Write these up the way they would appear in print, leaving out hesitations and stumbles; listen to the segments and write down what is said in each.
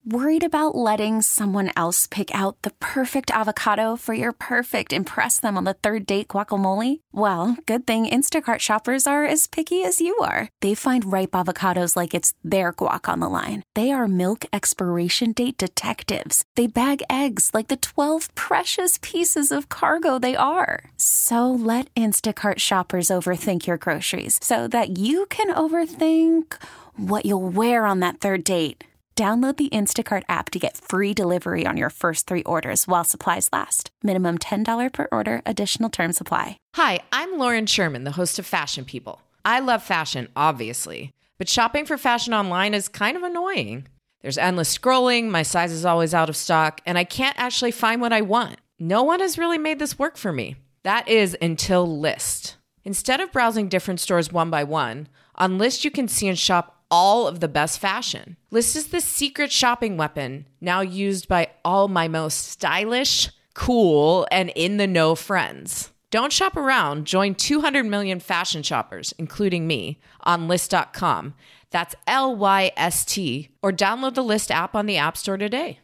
Worried about letting someone else pick out the perfect avocado for your perfect impress them on the third date guacamole? Well, good thing Instacart shoppers are as picky as you are. They find ripe avocados like it's their guac on the line. They are milk expiration date detectives. They bag eggs like the 12 precious pieces of cargo they are. So let Instacart shoppers overthink your groceries so that you can overthink what you'll wear on that third date. Download the Instacart app to get free delivery on your first 3 orders while supplies last. Minimum $10 per order. Additional terms apply. Hi, I'm Lauren Sherman, the host of Fashion People. I love fashion, obviously, but shopping for fashion online is kind of annoying. There's endless scrolling, my size is always out of stock, and I can't actually find what I want. No one has really made this work for me. That is until Lyst. Instead of browsing different stores one by one, on Lyst you can see and shop all of the best fashion. Lyst is the secret shopping weapon now used by all my most stylish, cool, and in-the-know friends. Don't shop around. Join 200 million fashion shoppers, including me, on Lyst.com. That's Lyst, or download the Lyst app on the App Store today.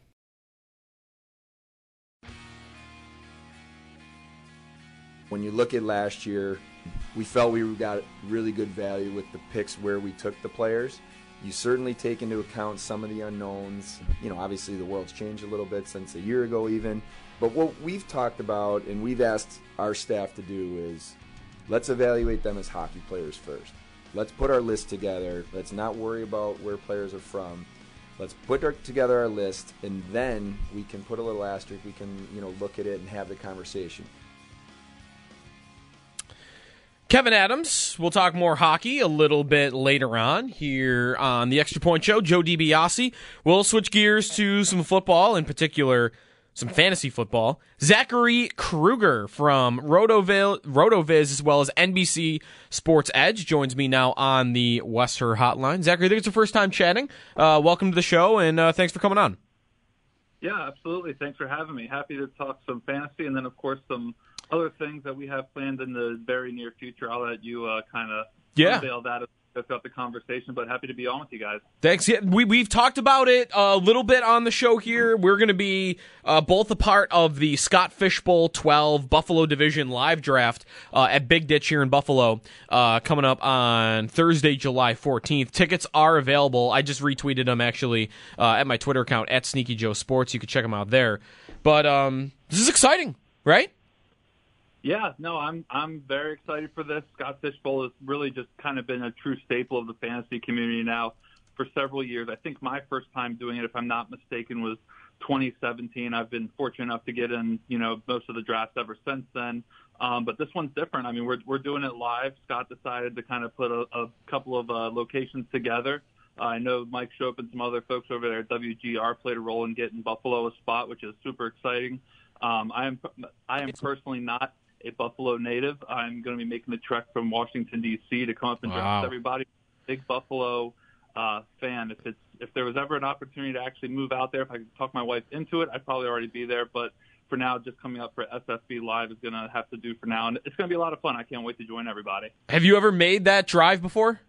When you look at last year, we felt we got really good value with the picks where we took the players. You certainly take into account some of the unknowns. Obviously the world's changed a little bit since a year ago even. But what we've talked about and we've asked our staff to do is let's evaluate them as hockey players first. Let's put our list together. Let's not worry about where players are from. Let's put together our list, and then we can put a little asterisk. We can, look at it and have the conversation. Kevin Adams. We'll talk more hockey a little bit later on here on the Extra Point Show. Joe DiBiase. We'll switch gears to some football, in particular some fantasy football. Zachary Kruger from RotoViz as well as NBC Sports Edge joins me now on the Wester Hotline. Zachary, I think it's your first time chatting. Welcome to the show, and thanks for coming on. Yeah, absolutely. Thanks for having me. Happy to talk some fantasy and then, of course, some other things that we have planned in the very near future. I'll let you kind of unveil that throughout the conversation, but happy to be on with you guys. Thanks. Yeah, we've talked about it a little bit on the show here. We're going to be both a part of the Scott Fishbowl 12 Buffalo Division live draft at Big Ditch here in Buffalo coming up on Thursday, July 14th. Tickets are available. I just retweeted them actually at my Twitter account at Sneaky Joe Sports. You can check them out there. But this is exciting, right? Yeah, no, I'm very excited for this. Scott Fishbowl has really just kind of been a true staple of the fantasy community now for several years. I think my first time doing it, if I'm not mistaken, was 2017. I've been fortunate enough to get in, most of the drafts ever since then. But this one's different. I mean, we're doing it live. Scott decided to kind of put a couple of locations together. I know Mike Shope and some other folks over there at WGR played a role in getting Buffalo a spot, which is super exciting. I am personally not a Buffalo native. I'm going to be making the trek from Washington, D.C. to come up and draft everybody. Big Buffalo fan. If there was ever an opportunity to actually move out there, if I could talk my wife into it, I'd probably already be there. But for now, just coming up for SFB Live is going to have to do for now. And it's going to be a lot of fun. I can't wait to join everybody. Have you ever made that drive before?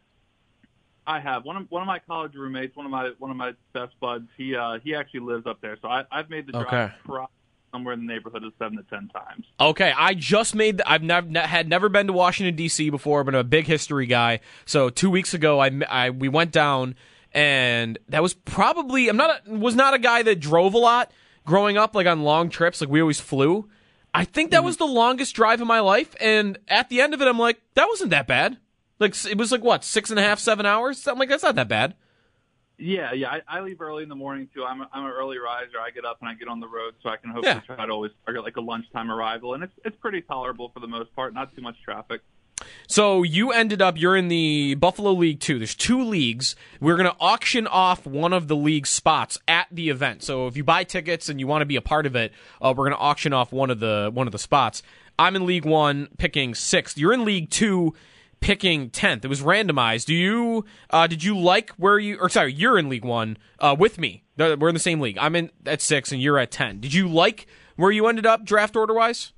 I have. One of my college roommates, one of my best buds, he actually lives up there. So I've made the drive somewhere in the neighborhood of 7 to 10 times. Okay, I just made. I've never been to Washington D.C. before, but I'm a big history guy. So 2 weeks ago, we went down, and that was probably was not a guy that drove a lot growing up, like on long trips. Like we always flew. I think that was the longest drive of my life, and at the end of it, I'm like, that wasn't that bad. Like it was like what 6.5, 7 hours, something like that's not that bad. Yeah. I leave early in the morning, too. I'm an early riser. I get up and I get on the road, so I can hopefully try to always target like a lunchtime arrival. And it's pretty tolerable for the most part, not too much traffic. So you're in the Buffalo League 2. There's 2 leagues. We're going to auction off one of the league spots at the event. So if you buy tickets and you want to be a part of it, we're going to auction off one of the spots. I'm in League 1 picking 6th. You're in League 2 picking 10th. It was randomized. Did you like where you're in League 1 with me. We're in the same league. I'm in at 6 and you're at 10. Did you like where you ended up draft order-wise?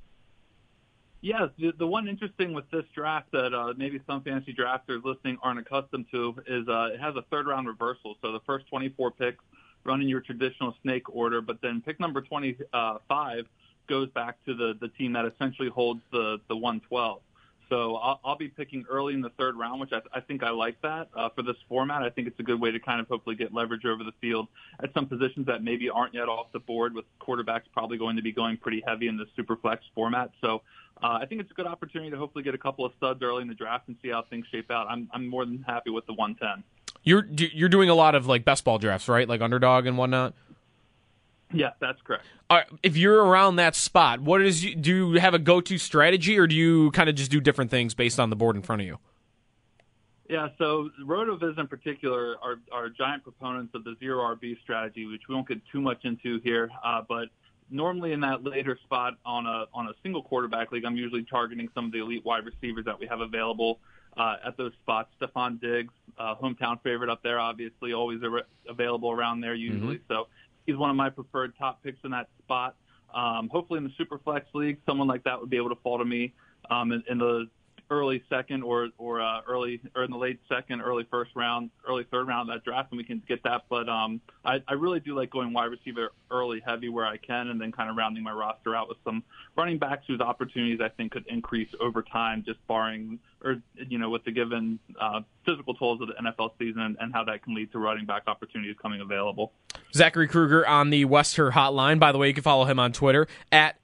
Yes. The one interesting with this draft that maybe some fantasy drafters listening aren't accustomed to is it has a third-round reversal. So the first 24 picks running your traditional snake order, but then pick number 25 goes back to the team that essentially holds the 112. So I'll be picking early in the third round, which I think I like that for this format. I think it's a good way to kind of hopefully get leverage over the field at some positions that maybe aren't yet off the board, with quarterbacks probably going to be going pretty heavy in the super flex format. So I think it's a good opportunity to hopefully get a couple of studs early in the draft and see how things shape out. I'm more than happy with the 110. You're doing a lot of like best ball drafts, right? Like underdog and whatnot. Yeah, that's correct. If you're around that spot, do you have a go-to strategy, or do you kind of just do different things based on the board in front of you? Yeah, so RotoViz in particular are giant proponents of the zero RB strategy, which we won't get too much into here. But normally in that later spot on a single quarterback league, I'm usually targeting some of the elite wide receivers that we have available at those spots. Stephon Diggs, hometown favorite up there, obviously, always available around there usually. Mm-hmm. So he's one of my preferred top picks in that spot. Hopefully in the Superflex League, someone like that would be able to fall to me in the early second or in the late second, early first round, early third round of that draft, and we can get that. But I really do like going wide receiver early heavy where I can, and then kind of rounding my roster out with some running backs whose opportunities I think could increase over time, just barring with the given physical tolls of the NFL season and how that can lead to running back opportunities coming available. Zachary Kruger on the Wester Hotline. By the way, you can follow him on Twitter at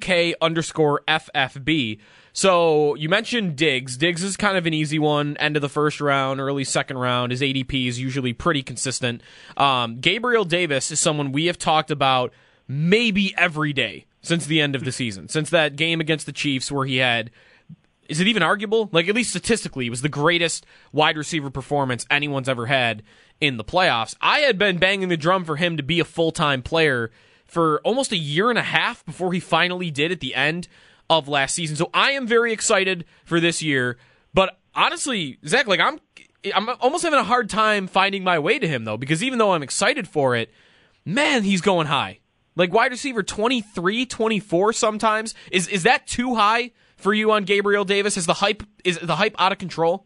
ZK_FFB. So you mentioned Diggs. Diggs is kind of an easy one. End of the first round, early second round. His ADP is usually pretty consistent. Gabriel Davis is someone we have talked about maybe every day since the end of the season. Since that game against the Chiefs where he had, is it even arguable? Like, at least statistically, it was the greatest wide receiver performance anyone's ever had in the playoffs. I had been banging the drum for him to be a full-time player for almost a year and a half before he finally did at the end of last season. So I am very excited for this year. But honestly, Zach, like I'm almost having a hard time finding my way to him, though, because even though I'm excited for it, man, he's going high. Like wide receiver 23, 24 sometimes. Is that too high for you on Gabriel Davis? Is the hype out of control?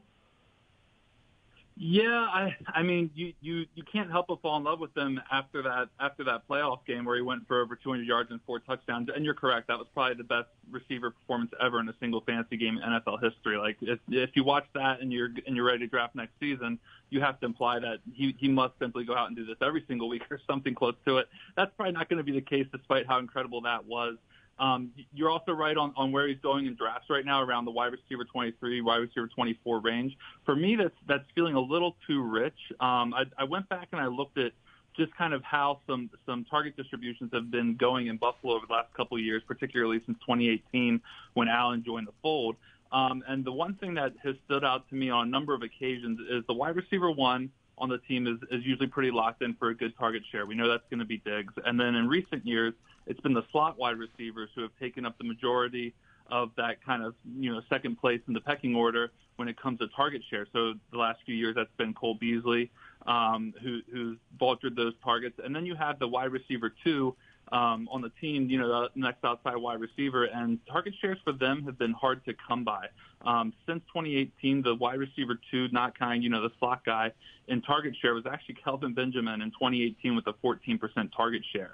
Yeah, I mean, you can't help but fall in love with him after that playoff game where he went for over 200 yards and 4 touchdowns. And you're correct, that was probably the best receiver performance ever in a single fantasy game in NFL history. Like if you watch that and you're ready to draft next season, you have to imply that he must simply go out and do this every single week or something close to it. That's probably not going to be the case, despite how incredible that was. You're also right on where he's going in drafts right now, around the wide receiver 23, wide receiver 24 range. For me, that's feeling a little too rich. I went back and I looked at just kind of how some target distributions have been going in Buffalo over the last couple of years, particularly since 2018 when Allen joined the fold. And the one thing that has stood out to me on a number of occasions is the wide receiver 1 on the team is usually pretty locked in for a good target share. We know that's going to be Diggs. And then in recent years, it's been the slot wide receivers who have taken up the majority of that kind of, second place in the pecking order when it comes to target share. So the last few years, that's been Cole Beasley, who's vultured those targets. And then you have the wide receiver 2 on the team, the next outside wide receiver, and target shares for them have been hard to come by. Since 2018, the wide receiver 2, not kind, the slot guy, in target share was actually Kelvin Benjamin in 2018 with a 14% target share.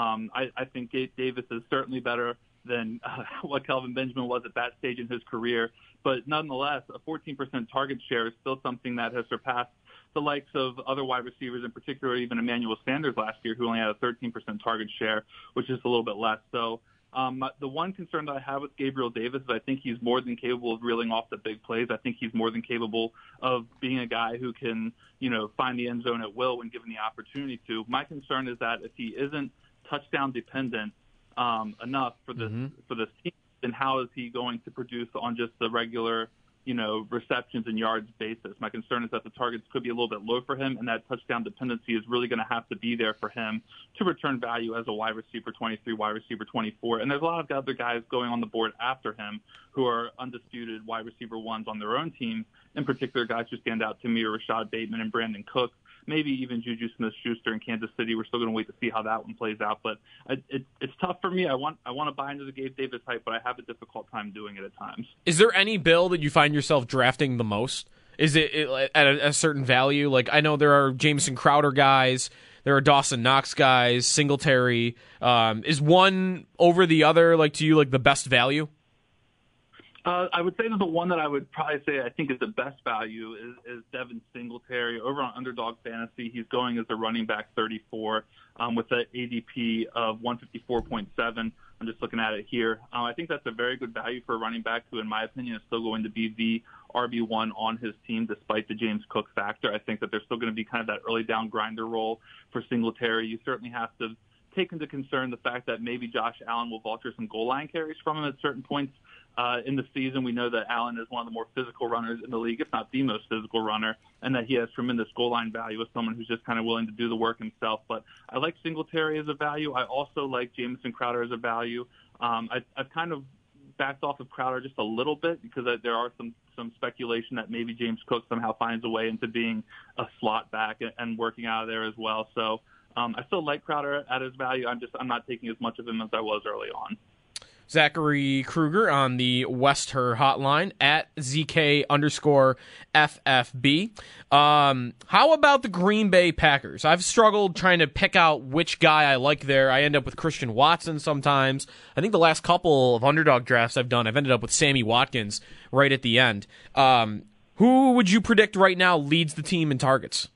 I think Davis is certainly better than what Kelvin Benjamin was at that stage in his career, but nonetheless, a 14% target share is still something that has surpassed the likes of other wide receivers, in particular even Emmanuel Sanders last year, who only had a 13% target share, which is a little bit less. So the one concern that I have with Gabriel Davis is I think he's more than capable of reeling off the big plays. I think he's more than capable of being a guy who can, find the end zone at will when given the opportunity to. My concern is that if he isn't touchdown dependent enough for this team, then how is he going to produce on just the regular receptions and yards basis? My concern is that the targets could be a little bit low for him, and that touchdown dependency is really going to have to be there for him to return value as a wide receiver 23, wide receiver 24. And there's a lot of other guys going on the board after him who are undisputed wide receiver 1s on their own team. In particular, guys who stand out to me are Rashad Bateman and Brandon Cook, maybe even Juju Smith-Schuster in Kansas City. We're still going to wait to see how that one plays out. But it's tough for me. I want to buy into the Gabe Davis hype, but I have a difficult time doing it at times. Is there any bill that you find yourself drafting the most? Is it at a certain value? Like, I know there are Jamison Crowder guys. There are Dawson Knox guys, Singletary. Is one over the other, like, to you, like the best value? I would say that the one that I would probably say I think is the best value is Devin Singletary. Over on Underdog Fantasy, he's going as a running back 34 with an ADP of 154.7. I'm just looking at it here. I think that's a very good value for a running back who, in my opinion, is still going to be the RB1 on his team despite the James Cook factor. I think that there's still going to be kind of that early down grinder role for Singletary. You certainly have to take into concern the fact that maybe Josh Allen will vulture some goal line carries from him at certain points in the season. We know that Allen is one of the more physical runners in the league, if not the most physical runner, and that he has tremendous goal line value as someone who's just kind of willing to do the work himself. But I like Singletary as a value. I also like Jamison Crowder as a value. I've kind of backed off of Crowder just a little bit because there are some speculation that maybe James Cook somehow finds a way into being a slot back and working out of there as well. So I still like Crowder at his value. I'm not taking as much of him as I was early on. Zachary Kruger on the Westher hotline at ZK_FFB. How about the Green Bay Packers? I've struggled trying to pick out which guy I like there. I end up with Christian Watson sometimes. I think the last couple of underdog drafts I've done, I've ended up with Sammy Watkins right at the end. Who would you predict right now leads the team in targets?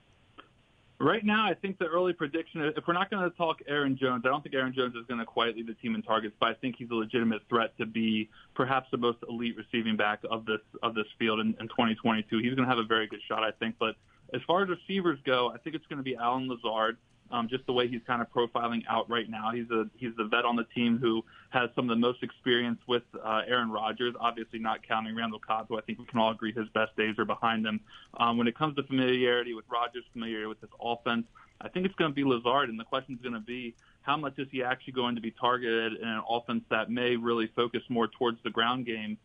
Right now, I think the early prediction, if we're not going to talk Aaron Jones, I don't think Aaron Jones is going to quite lead the team in targets, but I think he's a legitimate threat to be perhaps the most elite receiving back of this field in 2022. He's going to have a very good shot, I think. But as far as receivers go, I think it's going to be Allen Lazard. Just the way he's kind of profiling out right now. He's the vet on the team who has some of the most experience with Aaron Rodgers, obviously not counting Randall Cobb, who I think we can all agree his best days are behind him. When it comes to familiarity with Rodgers, familiarity with his offense, I think it's going to be Lazard, and the question is going to be how much is he actually going to be targeted in an offense that may really focus more towards the ground game,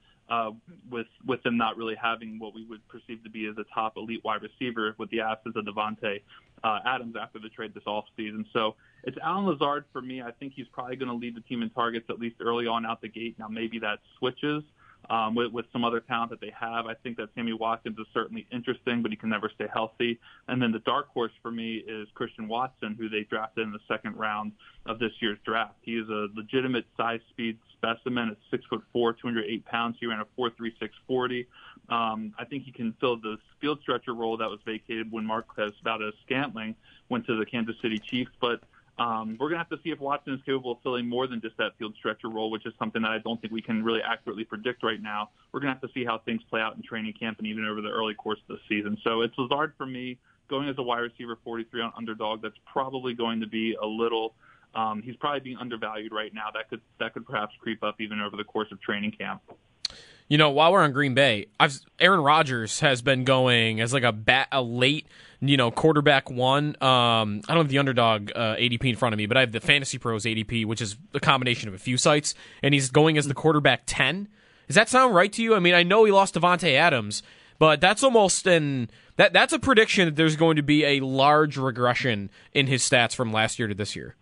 with them not really having what we would perceive to be as a top elite wide receiver with the absence of Devontae Adams after the trade this offseason. So it's Allen Lazard for me. I think he's probably going to lead the team in targets at least early on out the gate. Now maybe that switches with some other talent that they have. I think that Sammy Watkins is certainly interesting, but he can never stay healthy. And then the dark horse for me is Christian Watson, who they drafted in the second round of this year's draft. He is a legitimate size speed specimen at 6'4", 208 pounds. He ran a 4.36 40. I think he can fill the field stretcher role that was vacated when Marquez Valdes-Scantling went to the Kansas City Chiefs. But we're going to have to see if Watson is capable of filling more than just that field stretcher role, which is something that I don't think we can really accurately predict right now. We're going to have to see how things play out in training camp and even over the early course of the season. So it's Lazard for me, going as a wide receiver 43 on Underdog. That's probably going to be a little he's probably being undervalued right now. That could perhaps creep up even over the course of training camp. You know, while we're on Green Bay, Aaron Rodgers has been going as like a late, quarterback one. I don't have the Underdog ADP in front of me, but I have the Fantasy Pros ADP, which is a combination of a few sites, and he's going as the quarterback 10. Does that sound right to you? I mean, I know he lost Devontae Adams, but that's almost that's a prediction that there's going to be a large regression in his stats from last year to this year.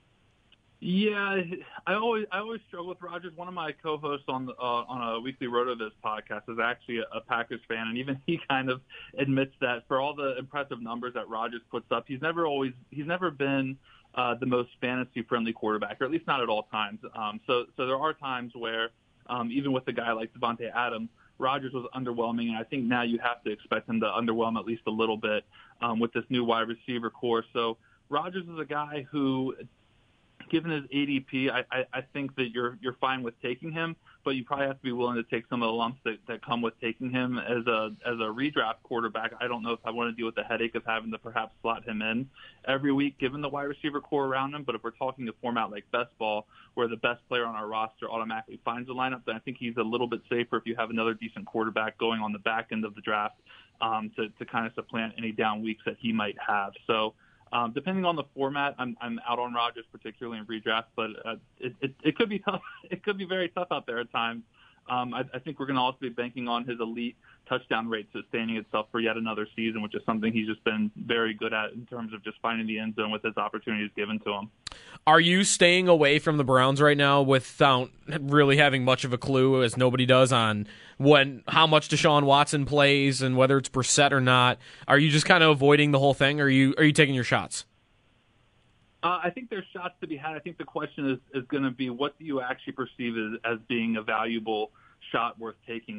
Yeah, I always struggle with Rodgers. One of my co-hosts on a weekly RotoViz podcast is actually a Packers fan, and even he kind of admits that for all the impressive numbers that Rodgers puts up, he's never been the most fantasy-friendly quarterback, or at least not at all times. So there are times where even with a guy like Devontae Adams, Rodgers was underwhelming, and I think now you have to expect him to underwhelm at least a little bit with this new wide receiver core. So Rodgers is a guy who, given his ADP, I think that you're fine with taking him, but you probably have to be willing to take some of the lumps that come with taking him as a redraft quarterback. I don't know if I want to deal with the headache of having to perhaps slot him in every week, given the wide receiver core around him. But if we're talking a format like Best Ball, where the best player on our roster automatically finds the lineup, then I think he's a little bit safer if you have another decent quarterback going on the back end of the draft to kind of supplant any down weeks that he might have. So depending on the format, I'm out on Rodgers, particularly in redraft, but it could be tough. It could be very tough out there at times. I think we're going to also be banking on his elite touchdown rate sustaining itself for yet another season, which is something he's just been very good at in terms of just finding the end zone with his opportunities given to him. Are you staying away from the Browns right now without really having much of a clue, as nobody does, on how much Deshaun Watson plays and whether it's Brissett or not? Are you just kind of avoiding the whole thing, or are you taking your shots? I think there's shots to be had. I think the question is going to be, what do you actually perceive as being a valuable shot worth taking?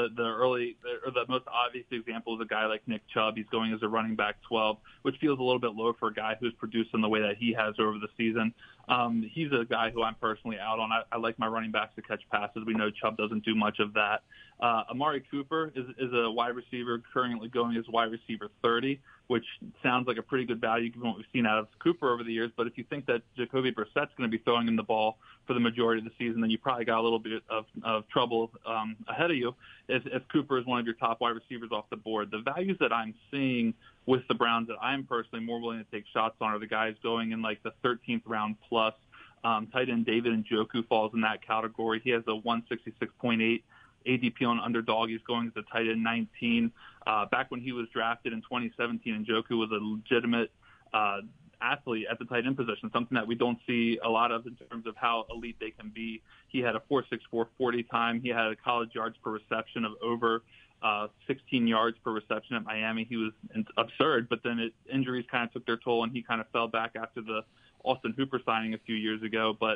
The most obvious example is a guy like Nick Chubb. He's going as a running back 12, which feels a little bit low for a guy who's produced in the way that he has over the season. He's a guy who I'm personally out on. I like my running backs to catch passes. We know Chubb doesn't do much of that. Amari Cooper is a wide receiver currently going as wide receiver 30, which sounds like a pretty good value given what we've seen out of Cooper over the years. But if you think that Jacoby Brissett's going to be throwing him the ball for the majority of the season, then you probably got a little bit of trouble ahead of you if Cooper is one of your top wide receivers off the board. The values that I'm seeing with the Browns that I'm personally more willing to take shots on are the guys going in like the 13th round plus. Tight end David Njoku falls in that category. He has a 166.8 ADP on Underdog. He's going as a tight end 19. Back when he was drafted in 2017, Njoku was a legitimate athlete at the tight end position, something that we don't see a lot of in terms of how elite they can be. He had a 4.64 40 time. He had a college yards per reception of over 16 yards per reception at Miami. He was absurd, but then injuries kind of took their toll, and he kind of fell back after the Austin Hooper signing a few years ago. But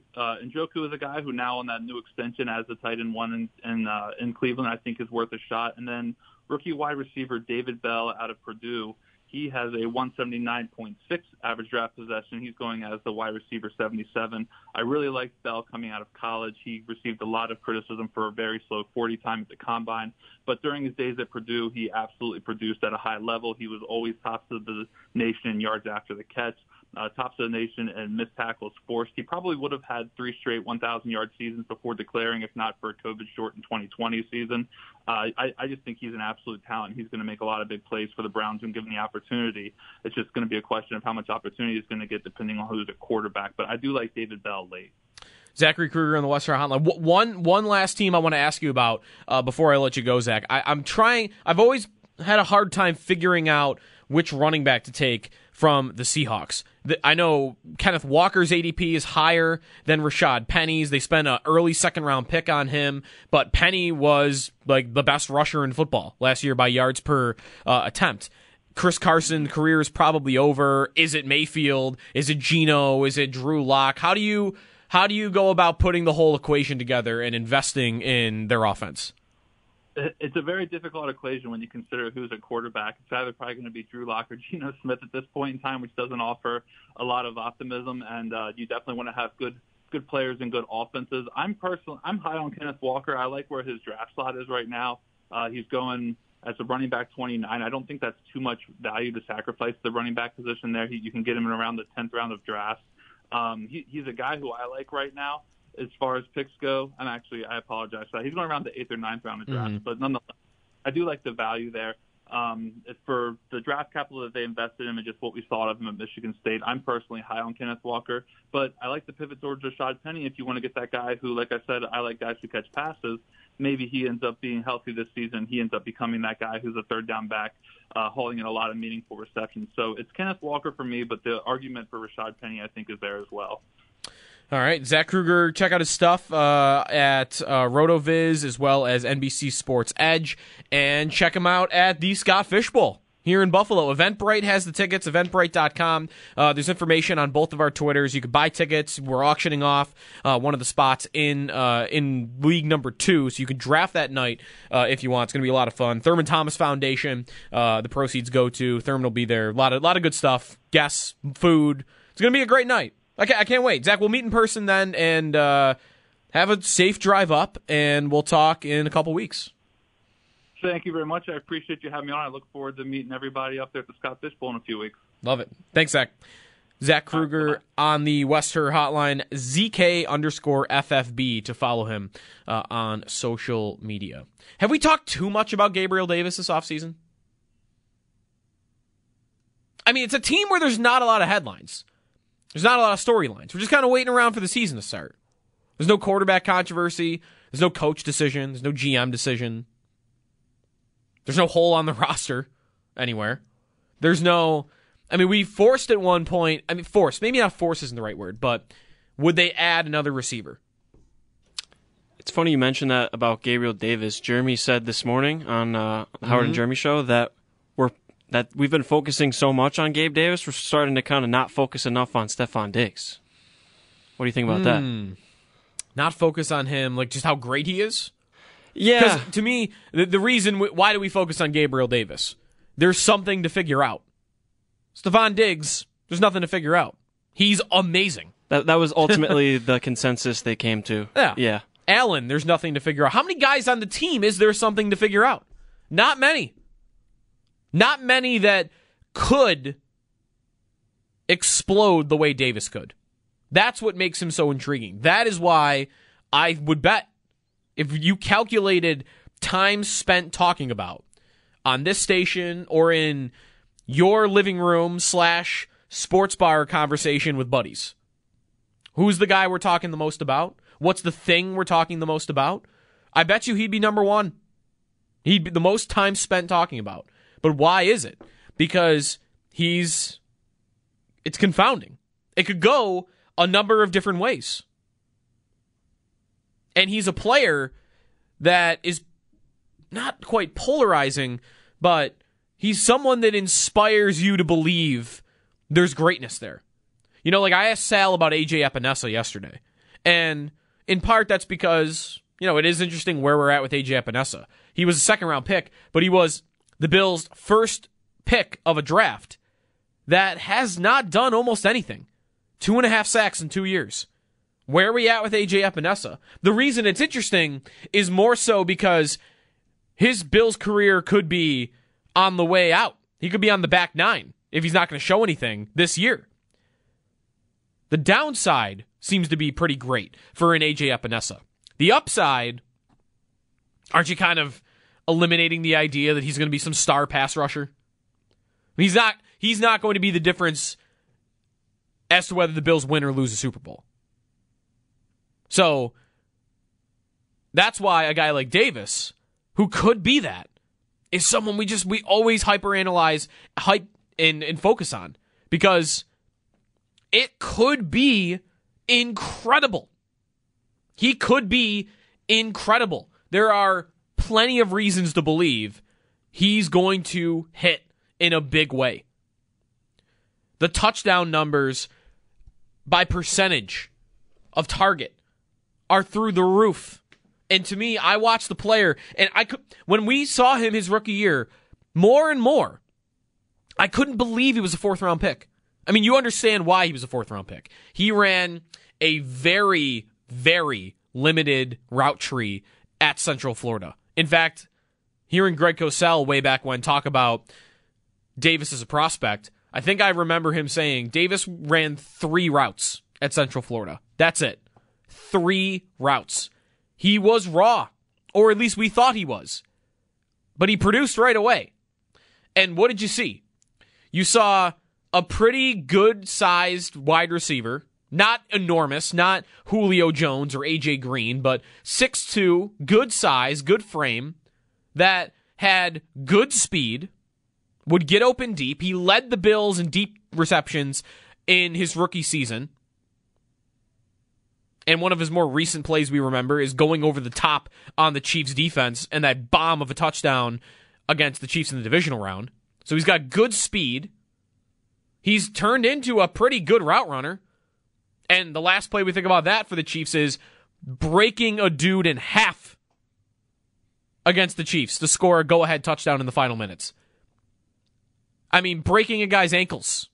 Njoku is a guy who now on that new extension as the tight end one in Cleveland, I think is worth a shot. And then rookie wide receiver David Bell out of Purdue, he has a 179.6 average draft possession. He's going as the wide receiver 77. I really liked Bell coming out of college. He received a lot of criticism for a very slow 40 time at the combine, but during his days at Purdue, he absolutely produced at a high level. He was always tops of the nation in yards after the catch, tops of the nation in missed tackles forced. He probably would have had 3 straight 1,000-yard seasons before declaring, if not for a COVID-shortened 2020 season. I just think he's an absolute talent. He's going to make a lot of big plays for the Browns when given the opportunity. It's just going to be a question of how much opportunity he's going to get depending on who's a quarterback. But I do like David Bell late. Zachary Kruger on the Western Hotline. One last team I want to ask you about before I let you go, Zach. I've always had a hard time figuring out which running back to take from the Seahawks. I know Kenneth Walker's ADP is higher than Rashad Penny's. They spent an early second-round pick on him, but Penny was like the best rusher in football last year by yards per attempt. Chris Carson's career is probably over. Is it Mayfield? Is it Geno? Is it Drew Lock? How do you go about putting the whole equation together and investing in their offense? It's a very difficult equation when you consider who's a quarterback. It's either probably going to be Drew Lock or Geno Smith at this point in time, which doesn't offer a lot of optimism. And you definitely want to have good players and good offenses. I'm high on Kenneth Walker. I like where his draft slot is right now. He's going as a running back 29. I don't think that's too much value to sacrifice the running back position there. You can get him in around the 10th round of drafts. He's a guy who I like right now. As far as picks go, I apologize for that. He's going around the 8th or 9th round of drafts, but nonetheless, I do like the value there. For the draft capital that they invested in and just what we thought of him at Michigan State, I'm personally high on Kenneth Walker, but I like the pivot towards Rashad Penny if you want to get that guy who, like I said, I like guys who catch passes. Maybe he ends up being healthy this season. He ends up becoming that guy who's a third down back, hauling in a lot of meaningful receptions. So it's Kenneth Walker for me, but the argument for Rashad Penny, I think, is there as well. All right, Zach Kruger, check out his stuff at RotoViz as well as NBC Sports Edge, and check him out at the Scott Fish Bowl here in Buffalo. Eventbrite has the tickets, eventbrite.com. There's information on both of our Twitters. You can buy tickets. We're auctioning off one of the spots in League number 2, so you can draft that night if you want. It's going to be a lot of fun. Thurman Thomas Foundation, the proceeds go to. Thurman will be there. A lot of good stuff, guests, food. It's going to be a great night. I can't wait. Zach, we'll meet in person then and have a safe drive up, and we'll talk in a couple weeks. Thank you very much. I appreciate you having me on. I look forward to meeting everybody up there at the Scott Fish Bowl in a few weeks. Love it. Thanks, Zach. Zach Kruger on the Western Hotline, ZK_FFB to follow him on social media. Have we talked too much about Gabriel Davis this offseason? I mean, it's a team where there's not a lot of headlines. There's not a lot of storylines. We're just kind of waiting around for the season to start. There's no quarterback controversy. There's no coach decision. There's no GM decision. There's no hole on the roster anywhere. There's no... I mean, we forced at one point... I mean, forced. Maybe not force isn't the right word, but would they add another receiver? It's funny you mentioned that about Gabriel Davis. Jeremy said this morning on the Howard and Jeremy show that that we've been focusing so much on Gabe Davis, we're starting to kind of not focus enough on Stefon Diggs. What do you think about that? Not focus on him, like just how great he is? Yeah. Because to me, the reason, why do we focus on Gabriel Davis? There's something to figure out. Stefon Diggs, there's nothing to figure out. He's amazing. That was ultimately the consensus they came to. Yeah. Allen, there's nothing to figure out. How many guys on the team is there something to figure out? Not many. Not many that could explode the way Davis could. That's what makes him so intriguing. That is why I would bet if you calculated time spent talking about on this station or in your living room / sports bar conversation with buddies, who's the guy we're talking the most about? What's the thing we're talking the most about? I bet you he'd be number one. He'd be the most time spent talking about. But why is it? Because it's confounding. It could go a number of different ways. And he's a player that is not quite polarizing, but he's someone that inspires you to believe there's greatness there. You know, like I asked Sal about AJ Epinesa yesterday. And in part that's because, you know, it is interesting where we're at with AJ Epinesa. He was a second-round pick, but he was the Bills' first pick of a draft that has not done almost anything. 2.5 sacks in 2 years. Where are we at with AJ Epinesa? The reason it's interesting is more so because his Bills career could be on the way out. He could be on the back nine if he's not going to show anything this year. The downside seems to be pretty great for an AJ Epinesa. The upside, aren't you kind of eliminating the idea that he's going to be some star pass rusher? He's not going to be the difference as to whether the Bills win or lose a Super Bowl. So that's why a guy like Davis, who could be that, is someone we always hyperanalyze, hype and focus on, because it could be incredible. He could be incredible. There are plenty of reasons to believe he's going to hit in a big way. The touchdown numbers by percentage of target are through the roof. And to me, I watched the player, and when we saw him his rookie year, more and more, I couldn't believe he was a 4th-round pick. I mean, you understand why he was a 4th-round pick. He ran a very, very limited route tree at Central Florida. In fact, hearing Greg Cosell way back when talk about Davis as a prospect, I think I remember him saying Davis ran 3 routes at Central Florida. That's it. 3 routes. He was raw, or at least we thought he was. But he produced right away. And what did you see? You saw a pretty good-sized wide receiver, not enormous, not Julio Jones or AJ Green, but 6'2", good size, good frame, that had good speed, would get open deep. He led the Bills in deep receptions in his rookie season. And one of his more recent plays we remember is going over the top on the Chiefs defense and that bomb of a touchdown against the Chiefs in the divisional round. So he's got good speed. He's turned into a pretty good route runner. And the last play we think about that for the Chiefs is breaking a dude in half against the Chiefs to score a go-ahead touchdown in the final minutes. I mean, breaking a guy's ankles.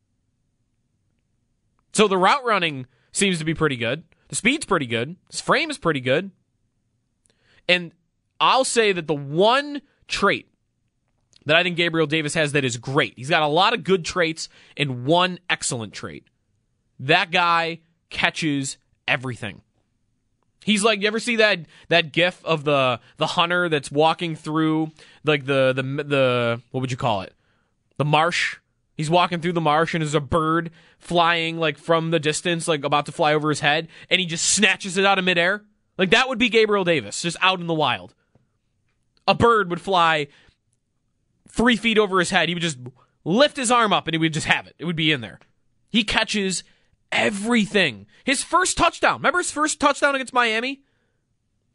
So the route running seems to be pretty good. The speed's pretty good. His frame is pretty good. And I'll say that the one trait that I think Gabriel Davis has that is great, he's got a lot of good traits and one excellent trait. That guy catches everything. He's like, you ever see that gif of the hunter that's walking through like the what would you call it? The marsh. He's walking through the marsh and there's a bird flying like from the distance, like about to fly over his head, and he just snatches it out of midair. Like that would be Gabriel Davis, just out in the wild. A bird would fly 3 feet over his head. He would just lift his arm up and he would just have it. It would be in there. He catches everything. His first touchdown. Remember his first touchdown against Miami?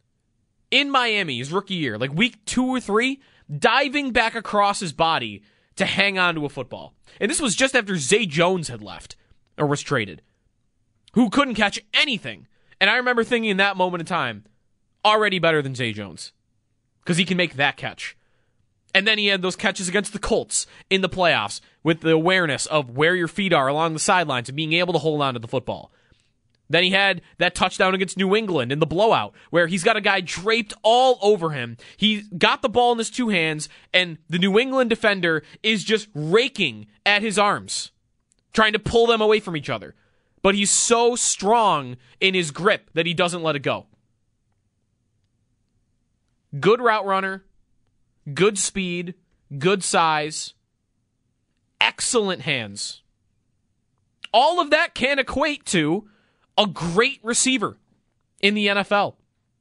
In Miami, his rookie year, like week 2 or 3, diving back across his body to hang on to a football. And this was just after Zay Jones had left or was traded, who couldn't catch anything. And I remember thinking in that moment in time, already better than Zay Jones because he can make that catch. And then he had those catches against the Colts in the playoffs with the awareness of where your feet are along the sidelines and being able to hold on to the football. Then he had that touchdown against New England in the blowout where he's got a guy draped all over him. He got the ball in his two hands, and the New England defender is just raking at his arms, trying to pull them away from each other. But he's so strong in his grip that he doesn't let it go. Good route runner, good speed, good size, excellent hands. All of that can equate to a great receiver in the NFL.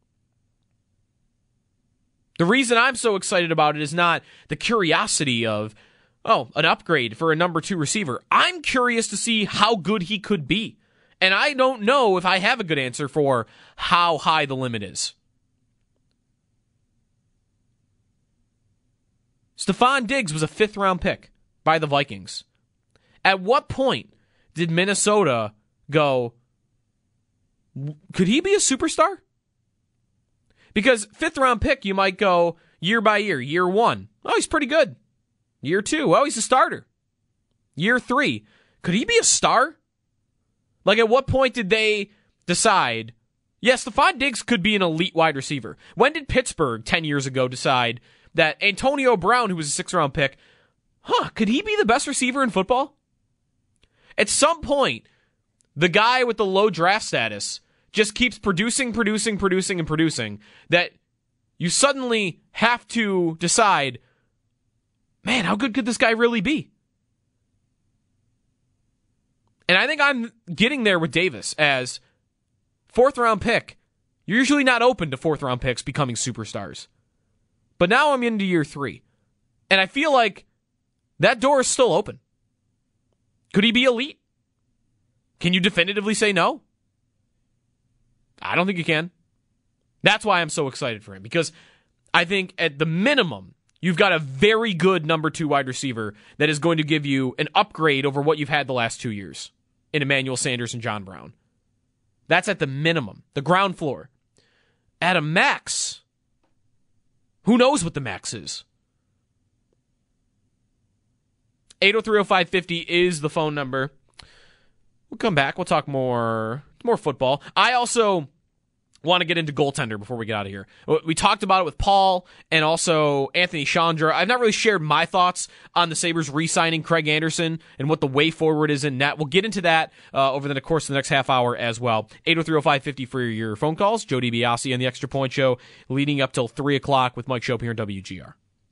The reason I'm so excited about it is not the curiosity of, an upgrade for a number 2 receiver. I'm curious to see how good he could be. And I don't know if I have a good answer for how high the limit is. Stefon Diggs was a 5th-round pick by the Vikings. At what point did Minnesota go, could he be a superstar? Because 5th-round pick, you might go year by year. Year 1, he's pretty good. Year 2, he's a starter. Year 3, could he be a star? Like, at what point did they decide, yes, Stefon Diggs could be an elite wide receiver? When did Pittsburgh 10 years ago decide that Antonio Brown, who was a 6th-round pick, could he be the best receiver in football? At some point, the guy with the low draft status just keeps producing, that you suddenly have to decide, man, how good could this guy really be? And I think I'm getting there with Davis as 4th-round pick. You're usually not open to 4th-round picks becoming superstars. But now I'm into year 3. And I feel like that door is still open. Could he be elite? Can you definitively say no? I don't think you can. That's why I'm so excited for him, because I think at the minimum, you've got a very good number 2 wide receiver that is going to give you an upgrade over what you've had the last 2 years in Emmanuel Sanders and John Brown. That's at the minimum, the ground floor. At a max, who knows what the max is? 803-0550 is the phone number. We'll come back. We'll talk more football. I also want to get into goaltender before we get out of here. We talked about it with Paul and also Anthony Chandra. I've not really shared my thoughts on the Sabres re-signing Craig Anderson and what the way forward is in net. We'll get into that over the course of the next half hour as well. 803-0550 for your phone calls. Joe DiBiase on the Extra Point Show leading up till 3 o'clock with Mike Schopp here in WGR.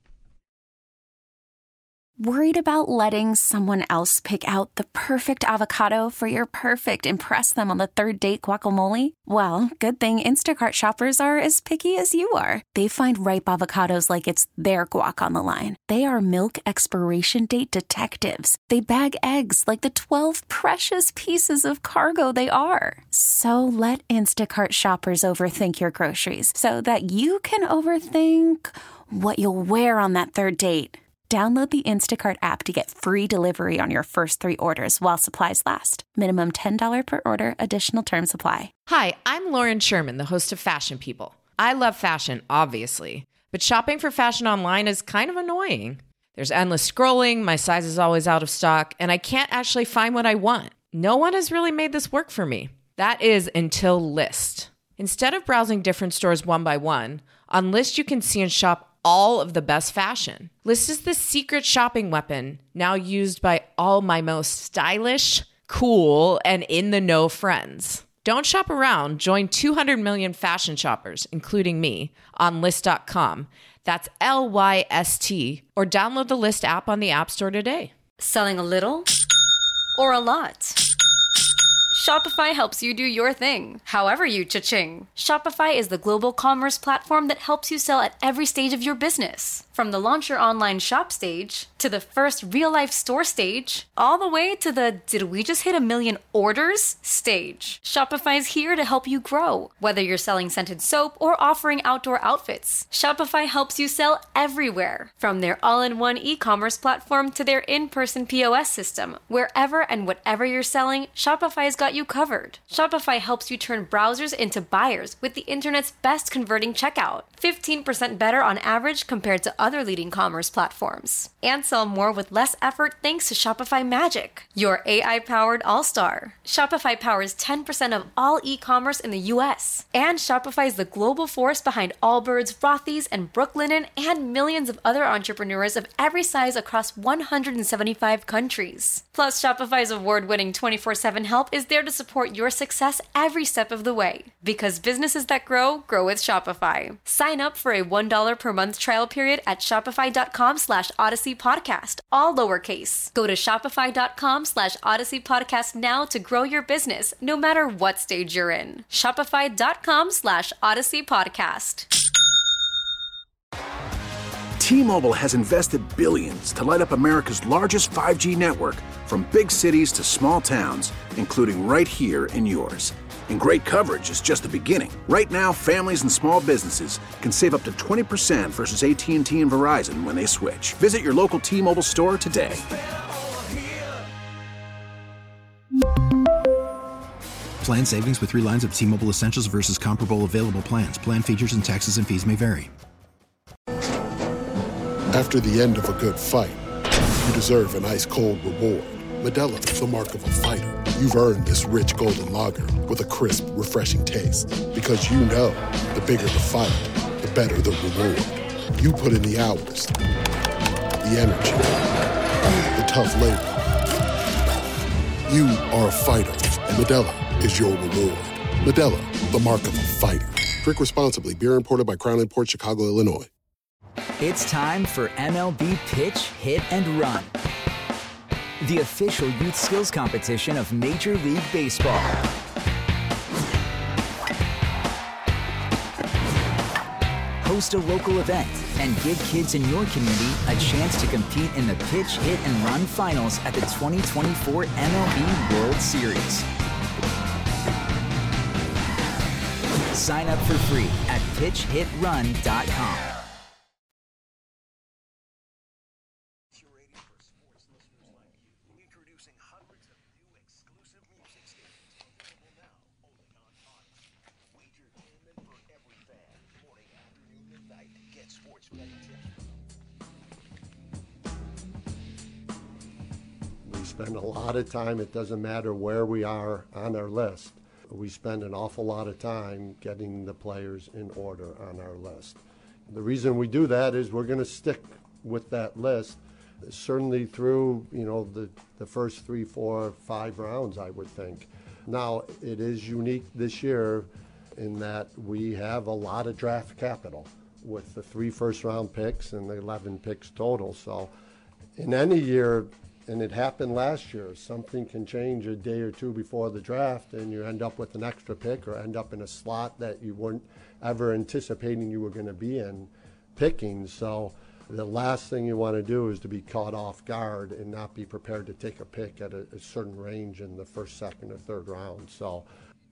Worried about letting someone else pick out the perfect avocado for your perfect impress them on the third date guacamole? Well, good thing Instacart shoppers are as picky as you are. They find ripe avocados like it's their guac on the line. They are milk expiration date detectives. They bag eggs like the 12 precious pieces of cargo they are. So let Instacart shoppers overthink your groceries so that you can overthink what you'll wear on that third date. Download the Instacart app to get free delivery on your first 3 orders while supplies last. Minimum $10 per order. Additional terms apply. Hi, I'm Lauren Sherman, the host of Fashion People. I love fashion, obviously, but shopping for fashion online is kind of annoying. There's endless scrolling, my size is always out of stock, and I can't actually find what I want. No one has really made this work for me. That is until Lyst. Instead of browsing different stores one by one, on Lyst you can see and shop all of the best fashion. Lyst is the secret shopping weapon now used by all my most stylish, cool, and in-the-know friends. Don't shop around. Join 200 million fashion shoppers, including me, on Lyst.com. That's Lyst. Or download the Lyst app on the App Store today. Selling a little or a lot? Shopify helps you do your thing, however you cha-ching. Shopify is the global commerce platform that helps you sell at every stage of your business. From the launch your online shop stage, to the first real-life store stage, all the way to the did we just hit 1 million orders stage. Shopify is here to help you grow. Whether you're selling scented soap or offering outdoor outfits, Shopify helps you sell everywhere. From their all-in-one e-commerce platform to their in-person POS system, wherever and whatever you're selling, Shopify's got you covered. Shopify helps you turn browsers into buyers with the internet's best converting checkout. 15% better on average compared to other leading commerce platforms. And sell more with less effort thanks to Shopify Magic, your AI-powered all-star. Shopify powers 10% of all e-commerce in the US. And Shopify is the global force behind Allbirds, Rothy's, and Brooklinen, and millions of other entrepreneurs of every size across 175 countries. Plus, Shopify's award-winning 24/7 help is there to support your success every step of the way. Because businesses that grow, grow with Shopify. Sign up for a $1 per month trial period at shopify.com/Odyssey Podcast, all lowercase. Go to shopify.com/Odyssey Podcast now to grow your business, no matter what stage you're in. Shopify.com/Odyssey Podcast. T-Mobile has invested billions to light up America's largest 5G network, from big cities to small towns, including right here in yours. And great coverage is just the beginning. Right now, families and small businesses can save up to 20% versus AT&T and Verizon when they switch. Visit your local T-Mobile store today. Plan savings with 3 lines of T-Mobile Essentials versus comparable available plans. Plan features and taxes and fees may vary. After the end of a good fight, you deserve an ice-cold reward. Modelo is the mark of a fighter. You've earned this rich golden lager with a crisp, refreshing taste. Because you know, the bigger the fight, the better the reward. You put in the hours, the energy, the tough labor. You are a fighter, and Modelo is your reward. Modelo, the mark of a fighter. Drink responsibly. Beer imported by Crown Imports, Chicago, Illinois. It's time for MLB Pitch, Hit, and Run, the official youth skills competition of Major League Baseball. Host a local event and give kids in your community a chance to compete in the Pitch, Hit, and Run finals at the 2024 MLB World Series. Sign up for free at pitchhitrun.com. We spend a lot of time, it doesn't matter where we are on our list, we spend an awful lot of time getting the players in order on our list. The reason we do that is we're going to stick with that list, certainly through, the first 3, 4, 5 rounds, I would think. Now, it is unique this year in that we have a lot of draft capital with the 3 first-round picks and the 11 picks total. So in any year, and it happened last year, something can change a day or two before the draft and you end up with an extra pick or end up in a slot that you weren't ever anticipating you were going to be in picking. So the last thing you want to do is to be caught off guard and not be prepared to take a pick at a certain range in the first, second, or third round. So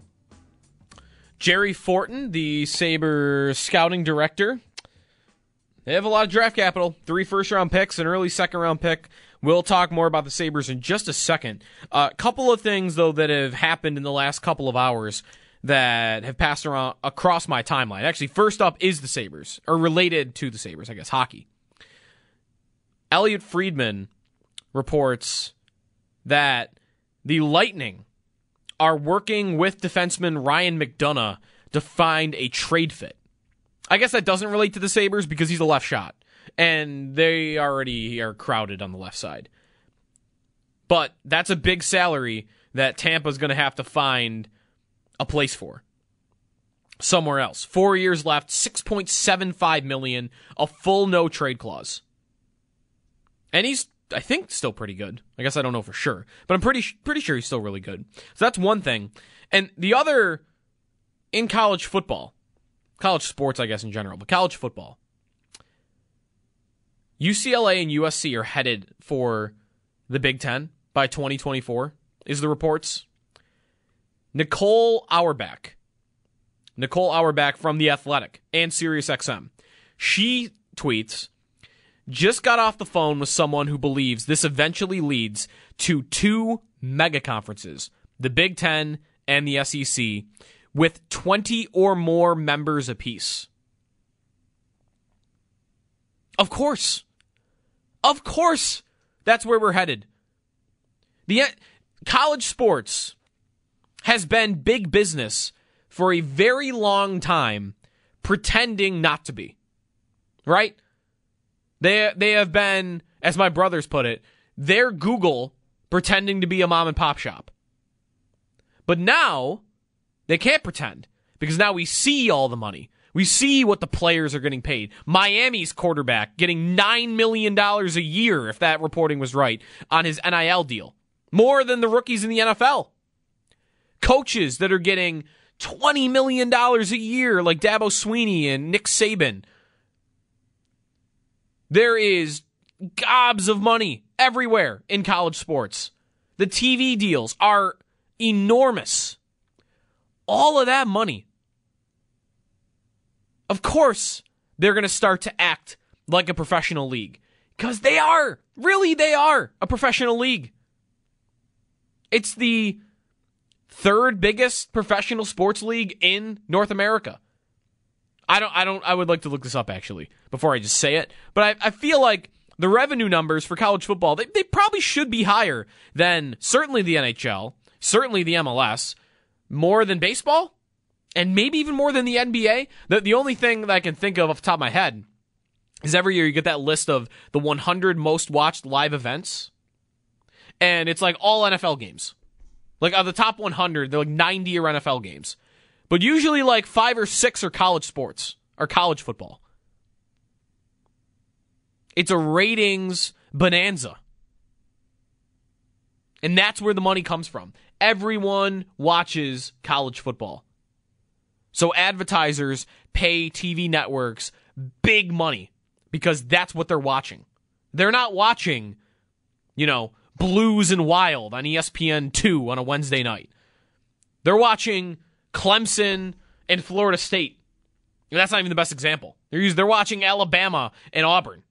Jerry Fortin, the Sabres scouting director, they have a lot of draft capital, 3 first-round picks, an early second-round pick. We'll talk more about the Sabres in just a second. A couple of things, though, that have happened in the last couple of hours that have passed around across my timeline. Actually, first up is the Sabres, or related to the Sabres, I guess, hockey. Elliot Friedman reports that the Lightning are working with defenseman Ryan McDonagh to find a trade fit. I guess that doesn't relate to the Sabres because he's a left shot, and they already are crowded on the left side. But that's a big salary that Tampa's going to have to find a place for somewhere else. 4 years left, $6.75 million, a full no-trade clause. And he's, I think, still pretty good. I guess I don't know for sure, but I'm pretty sure he's still really good. So that's one thing. And the other, in college football, college sports, I guess, in general, but college football, UCLA and USC are headed for the Big Ten by 2024, is the reports. Nicole Auerbach from The Athletic and SiriusXM, she tweets, just got off the phone with someone who believes this eventually leads to 2 mega conferences, the Big Ten and the SEC, with 20 or more members apiece. Of course, that's where we're headed. The college sports has been big business for a very long time, pretending not to be. Right? They have been, as my brothers put it, they're Google pretending to be a mom and pop shop. But now, they can't pretend, because now we see all the money. We see what the players are getting paid. Miami's quarterback getting $9 million a year, if that reporting was right, on his NIL deal. More than the rookies in the NFL. Coaches that are getting $20 million a year, like Dabo Swinney and Nick Saban. There is gobs of money everywhere in college sports. The TV deals are enormous. All of that money. Of course, they're going to start to act like a professional league. Because they are. Really, they are a professional league. It's the 3rd biggest professional sports league in North America. I would like to look this up, actually, before I just say it. But I feel like the revenue numbers for college football, they probably should be higher than certainly the NHL, certainly the MLS, more than baseball, and maybe even more than the NBA. The only thing that I can think of off the top of my head is every year you get that list of the 100 most watched live events, and it's like all NFL games. Like, of the top 100, they're like 90 are NFL games. But usually like 5 or 6 are college sports, or college football. It's a ratings bonanza. And that's where the money comes from. Everyone watches college football. So advertisers pay TV networks big money because that's what they're watching. They're not watching, Blues and Wild on ESPN2 on a Wednesday night. They're watching Clemson and Florida State. And that's not even the best example. They're watching Alabama and Auburn.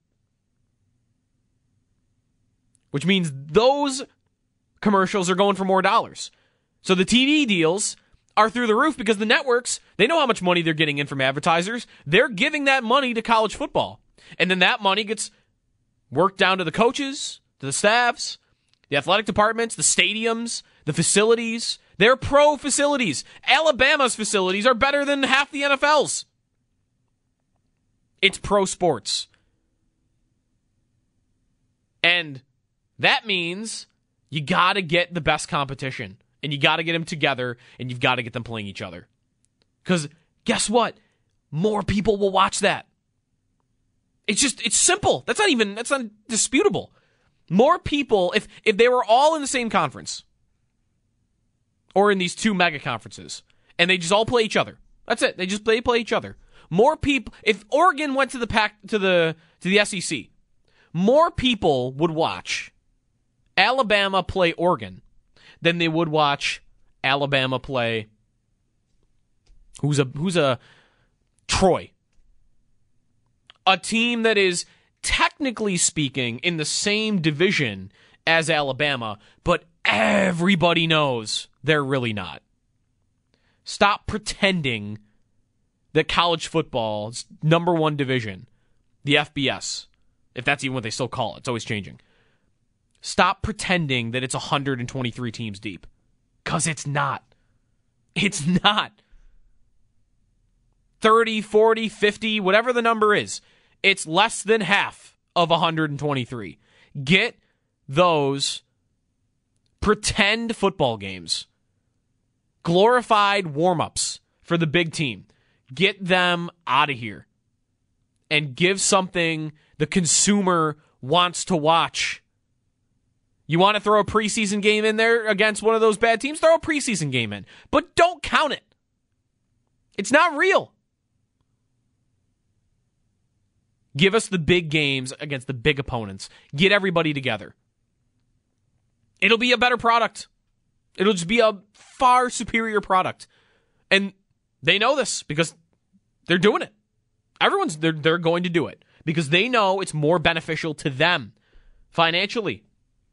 Which means those commercials are going for more dollars. So the TV deals are through the roof because the networks, they know how much money they're getting in from advertisers. They're giving that money to college football. And then that money gets worked down to the coaches, to the staffs, the athletic departments, the stadiums, the facilities. They're pro facilities. Alabama's facilities are better than half the NFL's. It's pro sports. And that means you got to get the best competition. And you got to get them together, and you've got to get them playing each other. Because guess what? More people will watch that. It's simple. That's not disputable. More people, if they were all in the same conference, or in these 2 mega conferences, and they just all play each other. That's it. They play each other. More people. If Oregon went to the SEC, more people would watch Alabama play Oregon than they would watch Alabama play who's a Troy. A team that is technically speaking in the same division as Alabama, but everybody knows they're really not. Stop pretending that college football's number 1 division, the FBS, if that's even what they still call it, it's always changing. Stop pretending that it's 123 teams deep. Because it's not. It's not. 30, 40, 50, whatever the number is. It's less than half of 123. Get those pretend football games. Glorified warm-ups for the big team. Get them out of here. And give something the consumer wants to watch. You want to throw a preseason game in there against one of those bad teams? Throw a preseason game in. But don't count it. It's not real. Give us the big games against the big opponents. Get everybody together. It'll be a better product. It'll just be a far superior product. And they know this because they're doing it. They're going to do it because they know it's more beneficial to them financially.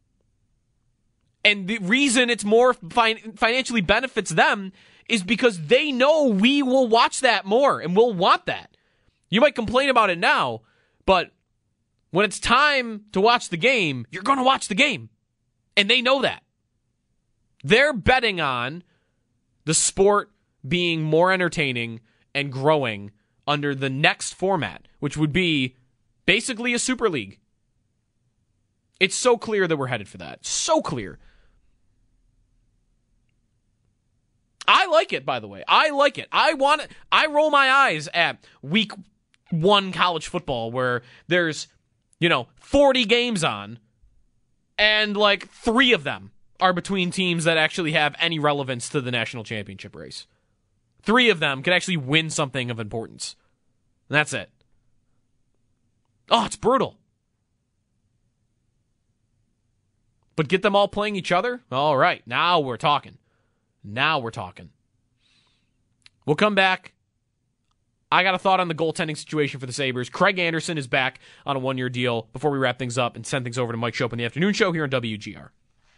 And the reason it's more financially benefits them is because they know we will watch that more and we'll want that. You might complain about it now, but when it's time to watch the game, you're going to watch the game. And they know that. They're betting on the sport being more entertaining and growing under the next format, which would be basically a Super League. It's so clear that we're headed for that. So clear. I like it, by the way. I like it. I roll my eyes at week 1 college football where there's, 40 games on and like 3 of them are between teams that actually have any relevance to the national championship race. 3 of them could actually win something of importance. And that's it. Oh, it's brutal. But get them all playing each other? All right, now we're talking. We'll come back. I got a thought on the goaltending situation for the Sabres. Craig Anderson is back on a 1-year deal before we wrap things up and send things over to Mike Schopp in the afternoon show here on WGR.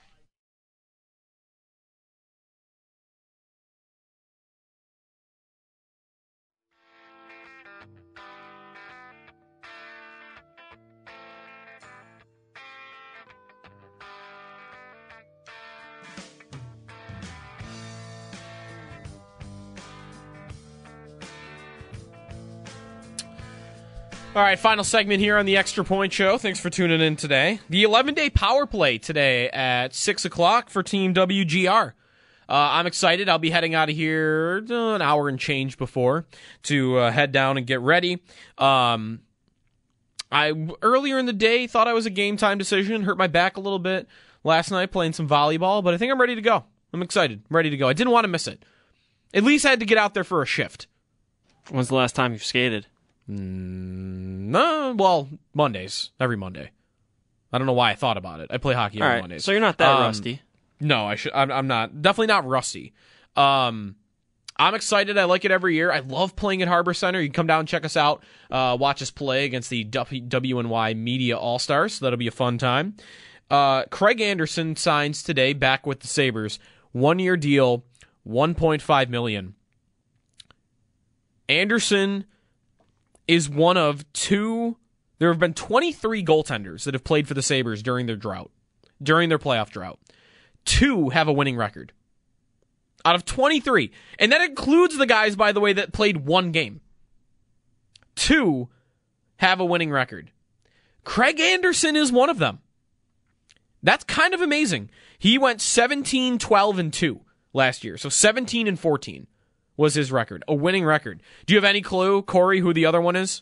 All right, final segment here on the Extra Point Show. Thanks for tuning in today. The 11-day power play today at 6 o'clock for Team WGR. I'm excited. I'll be heading out of here an hour and change before to head down and get ready. I earlier in the day thought I was a game time decision. Hurt my back a little bit last night playing some volleyball, but I think I'm ready to go. I'm excited. I'm ready to go. I didn't want to miss it. At least I had to get out there for a shift. When's the last time you've skated? No, well, Mondays. Every Monday. I don't know why I thought about it. I play hockey every Mondays. So you're not that rusty. No, I'm not. Definitely not rusty. I'm excited. I like it every year. I love playing at Harbor Center. You can come down and check us out. Watch us play against the WNY Media All-Stars. So that'll be a fun time. Craig Anderson signs today back with the Sabres. 1-year deal, $1.5 million. Anderson is one of 2. There have been 23 goaltenders that have played for the Sabres during their playoff drought. 2 have a winning record out of 23. And that includes the guys, by the way, that played 1 game. 2 have a winning record. Craig Anderson is one of them. That's kind of amazing. He went 17, 12, and 2 last year. So 17 and 14. Was his record. A winning record. Do you have any clue, Corey, who the other one is?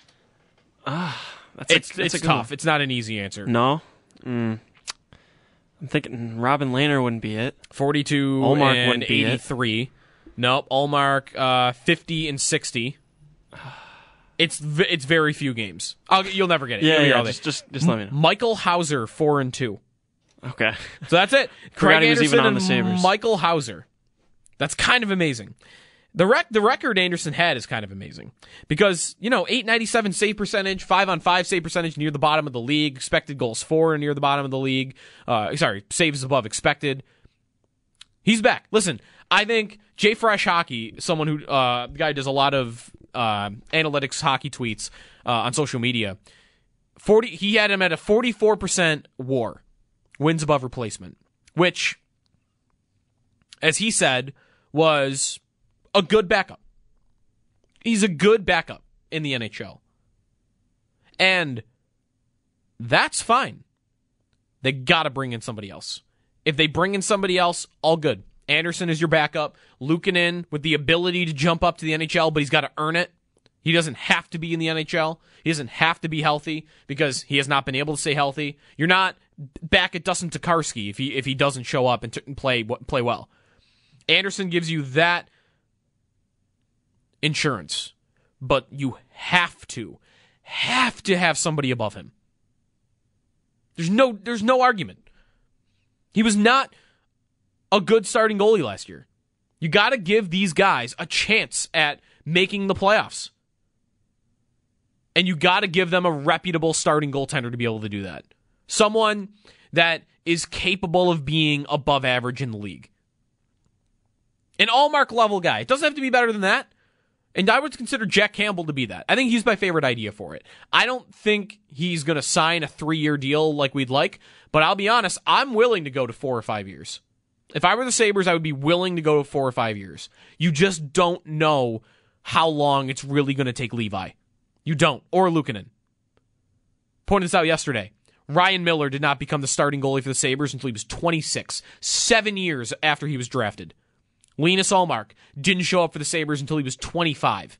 It's tough. It's not an easy answer. No? I'm thinking Robin Lehner wouldn't be it. 42 Ullmark and wouldn't be 83. It. Nope. Ullmark, 50 and 60. It's very few games. You'll never get it. Yeah, just let me know. Michael Hauser, 4 and 2. Okay. So that's it. Craig he was Anderson even on the and Sabres. Michael Hauser. That's kind of amazing. The record Anderson had is kind of amazing because, .897 save percentage, 5-on-5 save percentage near the bottom of the league, expected goals for near the bottom of the league, saves above expected. He's back. Listen, I think Jay Fresh Hockey, someone who, the guy does a lot of analytics hockey tweets on social media, he had him at a 44% WAR, wins above replacement, which, as he said, was a good backup. He's a good backup in the NHL. And that's fine. They got to bring in somebody else. If they bring in somebody else, all good. Anderson is your backup. Luukkonen with the ability to jump up to the NHL, but he's got to earn it. He doesn't have to be in the NHL. He doesn't have to be healthy because he has not been able to stay healthy. You're not back at Dustin Tokarski if he doesn't show up and play well. Anderson gives you that insurance, but you have have to have somebody above him. There's no argument. He was not a good starting goalie last year. You got to give these guys a chance at making the playoffs. And you got to give them a reputable starting goaltender to be able to do that. Someone that is capable of being above average in the league. An Allmark level guy. It doesn't have to be better than that. And I would consider Jack Campbell to be that. I think he's my favorite idea for it. I don't think he's going to sign a 3-year deal like we'd like, but I'll be honest, I'm willing to go to 4 or 5 years. If I were the Sabres, I would be willing to go to 4 or 5 years. You just don't know how long it's really going to take Levi. You don't. Or Luukkonen. Pointed this out yesterday. Ryan Miller did not become the starting goalie for the Sabres until he was 26, 7 years after he was drafted. Linus Ullmark didn't show up for the Sabres until he was 25,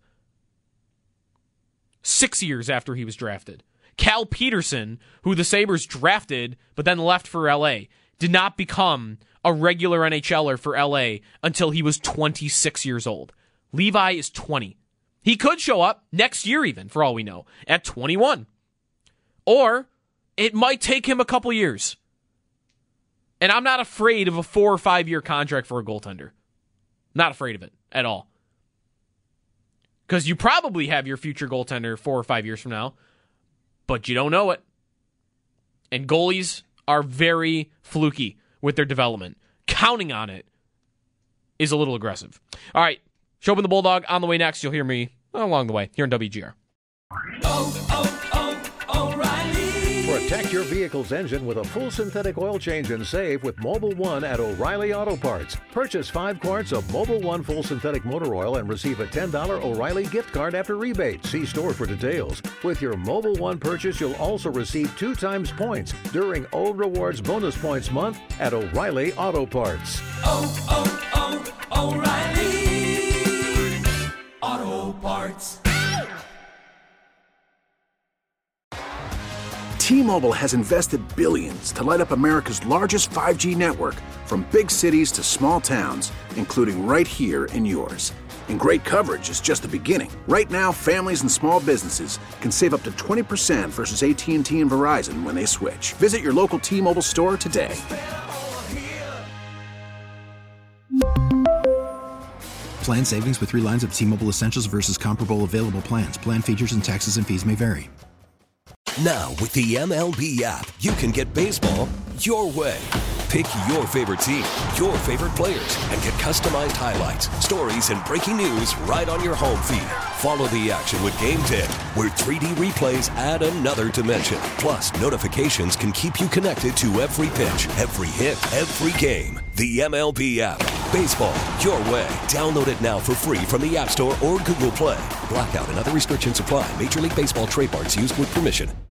6 years after he was drafted. Cal Peterson, who the Sabres drafted but then left for LA, did not become a regular NHLer for LA until he was 26 years old. Levi is 20. He could show up next year even, for all we know, at 21. Or it might take him a couple years. And I'm not afraid of a 4 or 5 year contract for a goaltender. Not afraid of it at all. Because you probably have your future goaltender 4 or 5 years from now, but you don't know it. And goalies are very fluky with their development. Counting on it is a little aggressive. All right, Show Up in the Bulldog on the way next. You'll hear me along the way here in WGR. Protect your vehicle's engine with a full synthetic oil change and save with Mobil 1 at O'Reilly Auto Parts. Purchase 5 quarts of Mobil 1 full synthetic motor oil and receive a $10 O'Reilly gift card after rebate. See store for details. With your Mobil 1 purchase, you'll also receive 2 times points during O Rewards Bonus Points Month at O'Reilly Auto Parts. O'Reilly Auto Parts. T-Mobile has invested billions to light up America's largest 5G network, from big cities to small towns, including right here in yours. And great coverage is just the beginning. Right now, families and small businesses can save up to 20% versus AT&T and Verizon when they switch. Visit your local T-Mobile store today. Plan savings with 3 lines of T-Mobile Essentials versus comparable available plans. Plan features and taxes and fees may vary. Now, with the MLB app, you can get baseball your way. Pick your favorite team, your favorite players, and get customized highlights, stories, and breaking news right on your home feed. Follow the action with Game Day, where 3D replays add another dimension. Plus, notifications can keep you connected to every pitch, every hit, every game. The MLB app. Baseball your way. Download it now for free from the App Store or Google Play. Blackout and other restrictions apply. Major League Baseball trademarks used with permission.